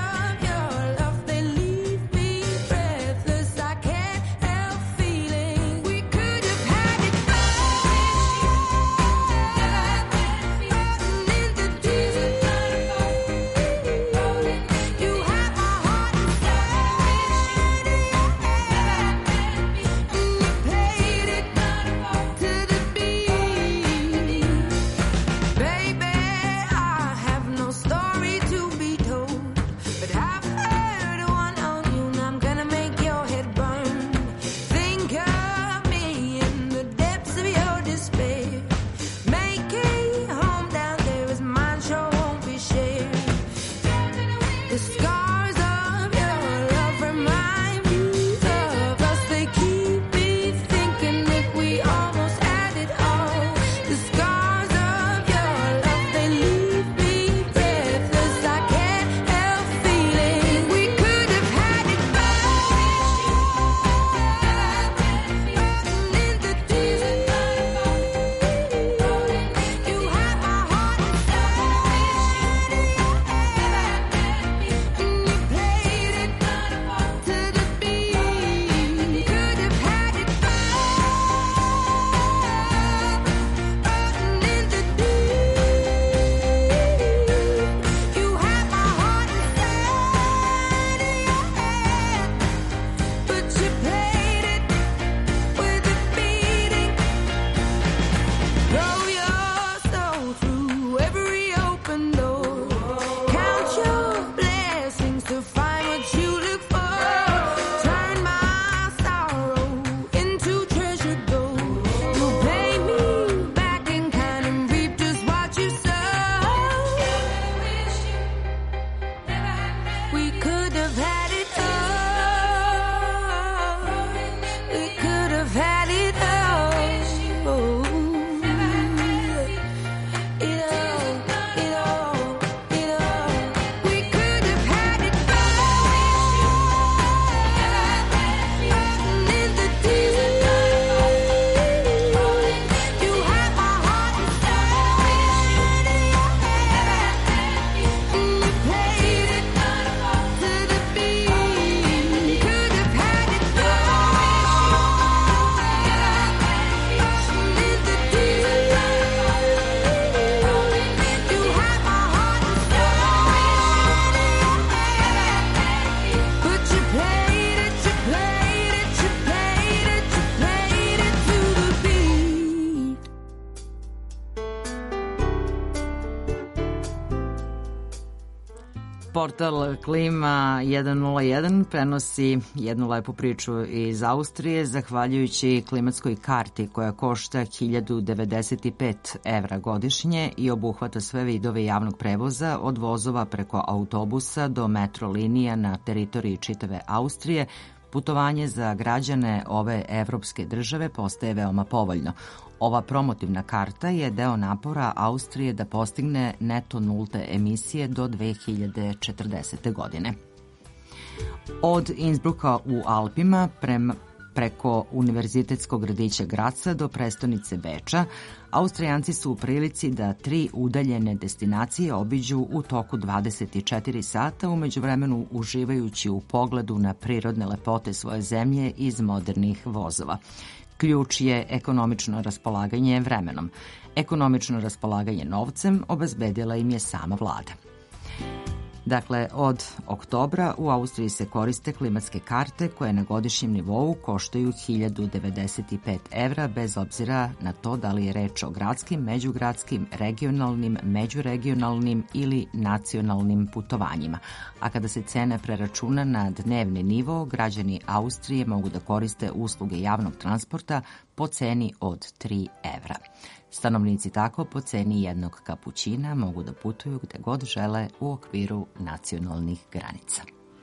Portal Klima 101 prenosi jednu lepu priču iz Austrije zahvaljujući klimatskoj karti koja košta 1095 evra godišnje i obuhvata sve vidove javnog prevoza od vozova preko autobusa do metro linija na teritoriji čitave Austrije. Putovanje za građane ove evropske države postaje veoma povoljno. Ova promotivna karta je deo napora Austrije da postigne neto nulte emisije do 2040. godine. Od Innsbrucka u Alpima preko univerzitetskog gradića Graca do prestonice Beča, Austrijanci su u prilici da 3 udaljene destinacije obiđu u toku 24 sata, umeđu vremenu uživajući u pogledu na prirodne lepote svoje zemlje iz modernih vozova. Ključ je ekonomično raspolaganje vremenom. Ekonomično raspolaganje novcem obezbedila im je sama vlada. Dakle, od oktobra u Austriji se koriste klimatske karte koje na godišnjem nivou koštaju 1095 evra bez obzira na to da li je reč o gradskim, međugradskim, regionalnim, međuregionalnim ili nacionalnim putovanjima. A kada se cena preračuna na dnevni nivo, građani Austrije mogu da koriste usluge javnog transporta po ceni od 3 evra. Stanovnici tako po ceni jednog kapućina mogu da putuju gde god žele u okviru nacionalnih granica.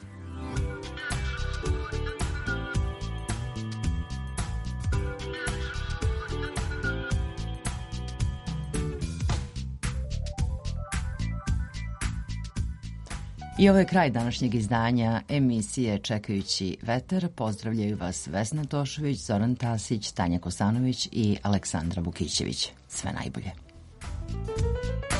I ovo je kraj današnjeg izdanja emisije Čekajući vetar. Pozdravljaju vas Vesna Tošović, Zoran Tasić, Tanja Kosanović i Aleksandra Vukićević. Sve najbolje.